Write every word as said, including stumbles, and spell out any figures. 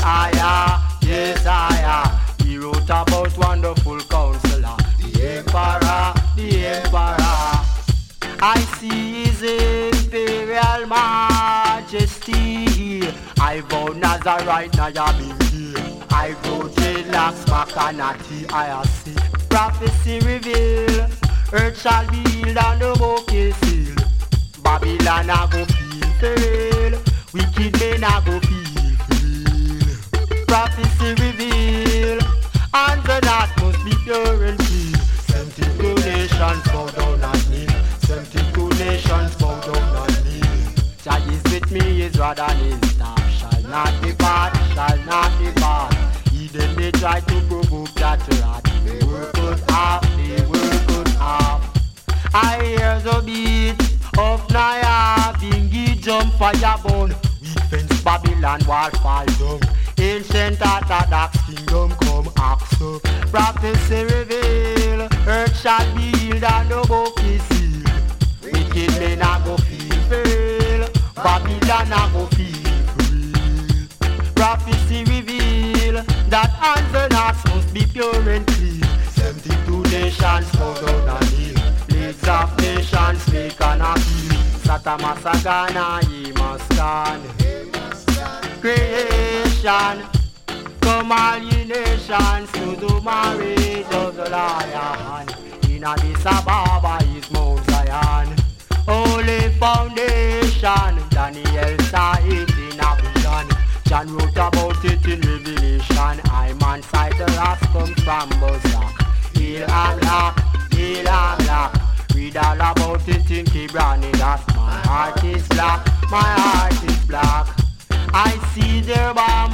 higher, yes higher. He wrote about wonderful counselor, the emperor, the emperor. I see his imperial majesty. I vow Nazarite, now ya be here. I go dreadlocks, macanati, I see. Prophecy reveal, earth shall be healed and the book is sealed. Babylon a go feel fail, wicked men a go feel feel. Prophecy reveal, and the north must be pure and clean. Seventy-two nations bow down at me. Seventy-two nations bow down at me. Jah is with me, his rod and his staff shall not depart, shall not depart. Even they try to provoke that wrath, they work it off, they work it off. I hear the beat of Naya, Bingi jump fireborn. We fence Babylon wall fall down. Ancient Orthodox kingdom come axo. Prophecy reveal, earth shall be healed and the book is sealed. Wicked men a go feel fail, Babylon a go feel free. Prophecy reveal, that hands and hearts must be pure and clean. Seventy-two nations bow down and kneel. Plagues of nations make an appeal. Satamasagana ye must stand. Creation, come all ye nations to the marriage of the Lion. In Addis Ababa is Mount Zion, holy foundation. Daniel saw it in a vision. John wrote about it in Revelation. I man sight the last come from Bozak. Heal and lock, heal and lock. Read all about it in Kibrani. That's my heart is black, my heart is black. I see their bomb